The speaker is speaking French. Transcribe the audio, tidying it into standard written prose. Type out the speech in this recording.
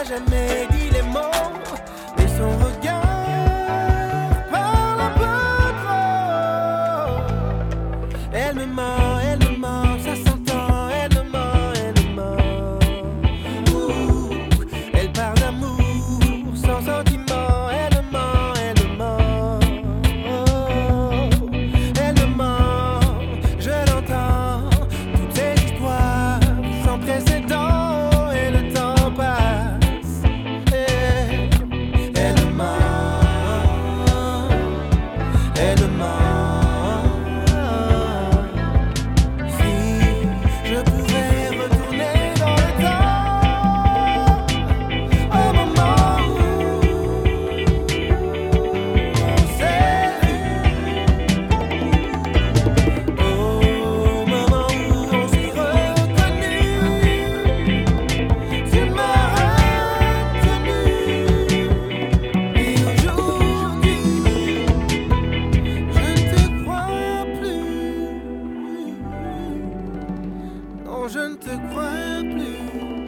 n'a jamais dit les mots, mais son regard parle un peu trop. Elle me ment, ça s'entend. Elle me ment. Elle parle d'amour sans sentiment. Elle me ment. Elle me ment, je l'entends. Toutes ces histoires sans précédent et le temps passe. Elle me ment. Elle me ment. Si je pouvais retourner dans le temps, au moment où on s'est vu, au moment où on s'est reconnu, tu m'as retenu. Et aujourd'hui, je ne te crois plus. Non, je ne te crois plus.